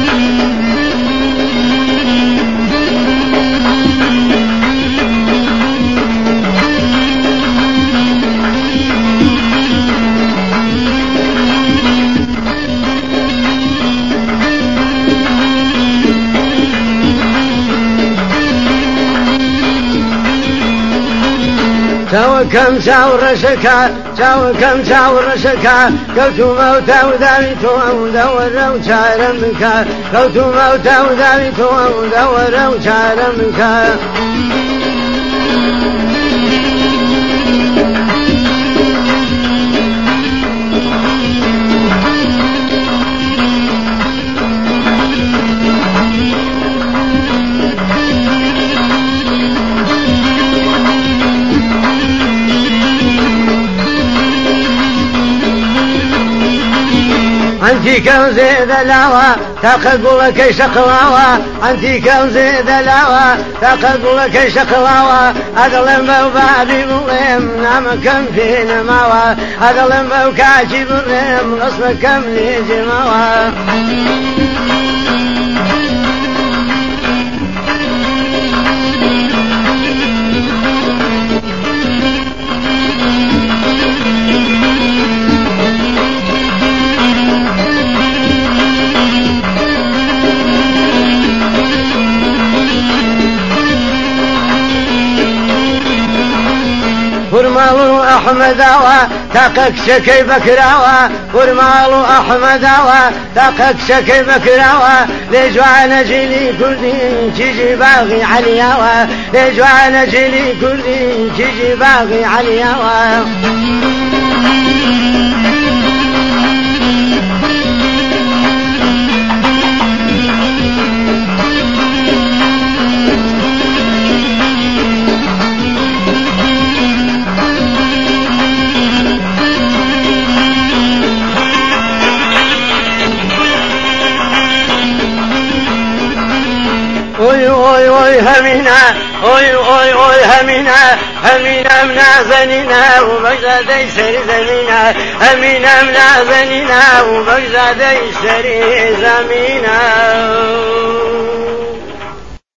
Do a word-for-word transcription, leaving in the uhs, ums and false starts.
تو كم شاور شكا تو كم شاور شكا قلت موتا وذابت ودور وشار منك قلت موتا وذابت ودور وشار منك أنتي كم زيد الهوى تقبلك شقواوى أنتي كم زيد الهوى تقبلك شقواوى أظلم بابي مظلم نام كم في نماوى أظلم بوكاشي مظلم غصب كم لي جماوى فرمالو أحمد آوا تاقك شكي بكراوا فرمالو أحمد آوا تاقك شكي بكراوا لجوانا جيلي كردي تجي باغي علياوا لجوانا جيلي كردي تجي باغي علياوا اوي اوي اوي همينا اوي اوي اوي همينا همينا منازنينا وبغداد سري زمينا همينا منازنينا وبغداد سري زمينا